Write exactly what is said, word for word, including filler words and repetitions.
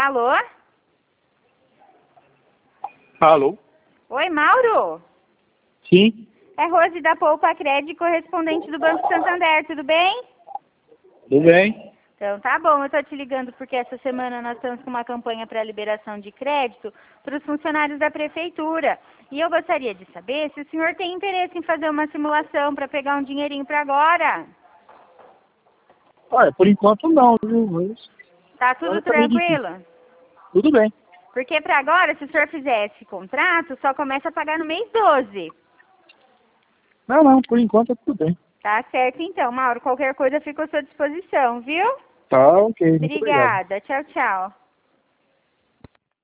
Alô? Alô? Oi, Mauro? Sim, É Rose da Poupa Crédito, correspondente do Banco Santander, tudo bem? tudo bem? Então tá bom, eu tô te ligando porque essa semana nós estamos com uma campanha para liberação de crédito para os funcionários da prefeitura. E eu gostaria de saber se o senhor tem interesse em fazer uma simulação para pegar um dinheirinho para agora. Olha, por enquanto não, viu? Mas Tá tudo agora tá meio difícil. tranquilo? Tudo bem. Porque para agora, se o senhor fizer esse contrato, só começa a pagar no mês doze. Não, não, por enquanto tá tudo bem. Tá certo então, Mauro. Qualquer coisa fica à sua disposição, viu? Tá, ok, muito obrigado. Obrigada. Tchau, tchau.